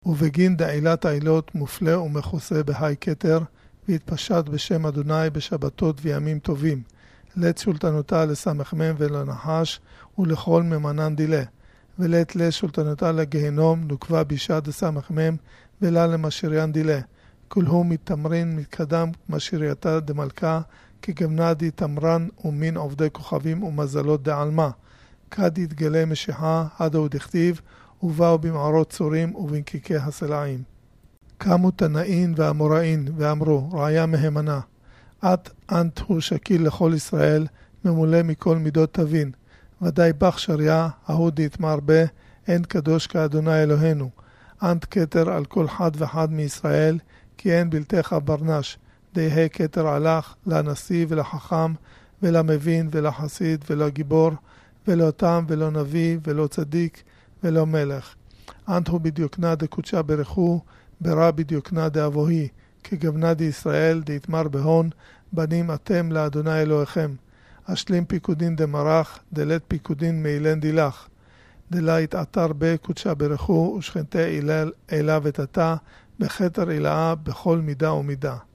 ובגין דעילת העילות מופלה ומכוסה בהי כתר, והתפשט בשם אדוני בשבתות וימים טובים, לית שולטנותה לסמ"ם ולנחש ולכל ממנן דילה, ולית לשולטנותה לגהנום נוקבה בישה דסמ"ם ולה למשיריין דילה, כולהו מתמרין מתקדם משירייתה דמלכה, כגבנדי תמרן ומין עובדי כוכבים ומזלות דעלמה, כד יתגלה משיחה עדו דכתיב, ובאו במערות צורים ובנקיקי הסלעים. קמו תנאין ואמוראין ואמרו, רעיה מהימנה, אנט הוא שקיל לכל ישראל, ממולא מכל מידות תבין, ודאי בך שריה, ההוא דתמר בה, אין קדוש כאדוני אלוהינו, אנט כתר על כל חד וחד מישראל, כי אין בלתך ברנש, דהי כתר עלך, לנשיא ולחכם, ולמבין ולחסיד ולגיבור, ולא תם ולא נביא ולא צדיק ולא מלך. אנט הוא בדיוקנה דקודשה ברכו, ברא בדיוקנה דאבוהי, כגבנה דישראל דתמר בהון, בנים אתם לאדוני אלוהיכם. אשלים פיקודין דמרח, דלת פיקודין מאילן דילך. דלה יתעתר בקודשה ברכו, ושכנתי אלה ותתה, בכתר אילאה בכל מידה ומידה.